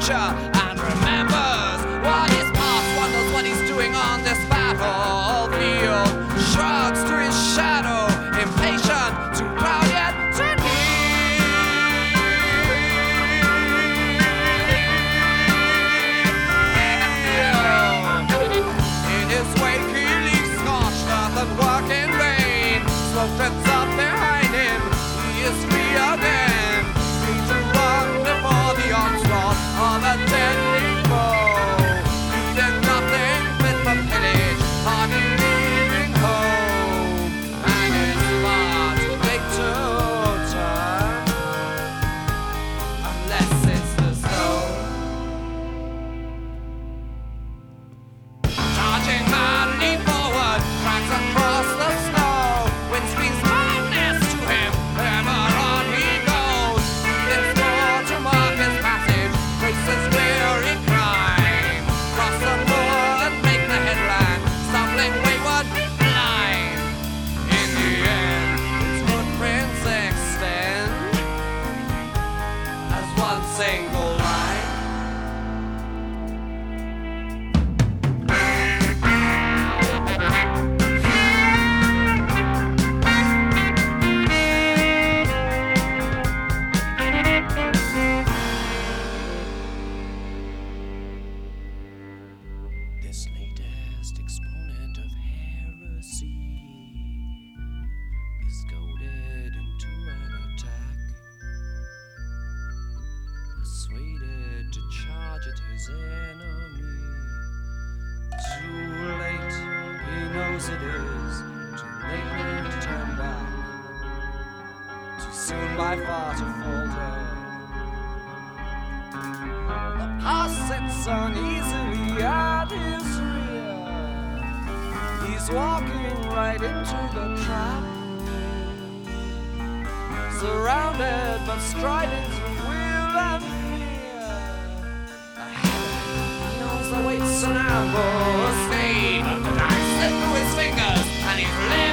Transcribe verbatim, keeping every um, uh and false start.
future and remembers what his past, wonders what he's doing on this battlefield, shrugs to his shadow, impatient, too proud yet to kneel. In his wake he leaves scorched earth and work in vain. Smoke drifts up behind him, he is free again, free to run before the onslaught of a deadly foe. He did nothing fit for pillage, hardly leaving home, and it's far too late to turn, unless it's the stone. Charging madly forward, cracks across the snow, wind screams madness to him, ever on he goes. It's more to mark his passage, traces weary climb, cross the moor and make the headland, stumbling wayward, blind. In the end, his footprints extend as one single line. This latest exponent of heresy is goaded into an attack, persuaded to charge at his enemy. Too late, he knows it is too late to turn back, too soon by far to falter. The past sits uneasily at his rear. He's walking right into the trap, surrounded but striding through will and fear. Ahead, he knows awaits an ambush. Steve of the knife slip through his fingers, and he's living.